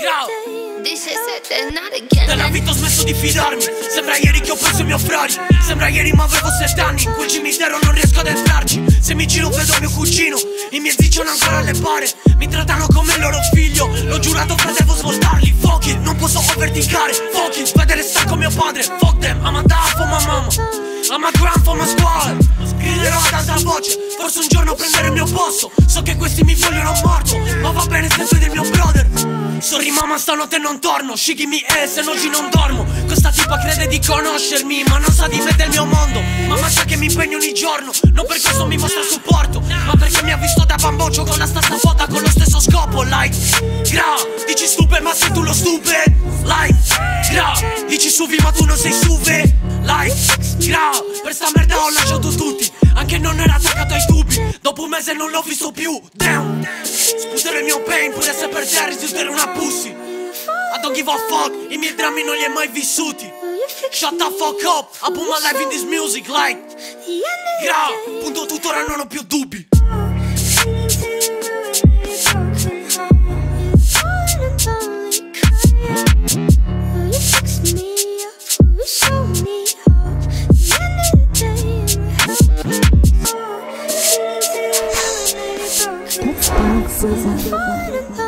Della vita ho smesso di fidarmi. Sembra ieri che ho perso i miei frari. Sembra ieri ma avevo 7 anni. In quel cimitero non riesco ad entrarci. Se mi giro vedo mio cugino. I miei zii c'hanno ancora le pare. Mi trattano come il loro figlio. L'ho giurato che devo svoltarli. Fuck it, non posso overticare. Fuck it, vedere stacco mio padre. Fuck them, I'm a dad for my mama, I'm a grand for my squad. Griderò ad alta voce, forse un giorno prendere il mio posto. So che questi mi vogliono morto, ma va bene se vedi il mio brother. Sorry mamma, stanotte non torno. Shigimi se oggi non dormo. Questa tipa crede di conoscermi, ma non sa di me del mio mondo. Mamma sa che mi impegno ogni giorno, non per questo mi mostra supporto, ma perché mi ha visto da bamboccio con la stessa foto, con lo stesso scopo. Like, gra, dici stupid ma sei tu lo stupid. Like, gra, dici suvi ma tu non sei suve. Like, gra, per sta merda ho lasciato tutti, anche non era attaccato ai tubi. Dopo un mese non l'ho visto più. Damn, sputerò il mio pain pure se per te risulterò una pussy. I don't give a fuck, i miei drammi non li hai mai vissuti. Shut the fuck up, I put my life in this music. Like, gra, punto tuttora non ho più dubbi. That's Dark Season.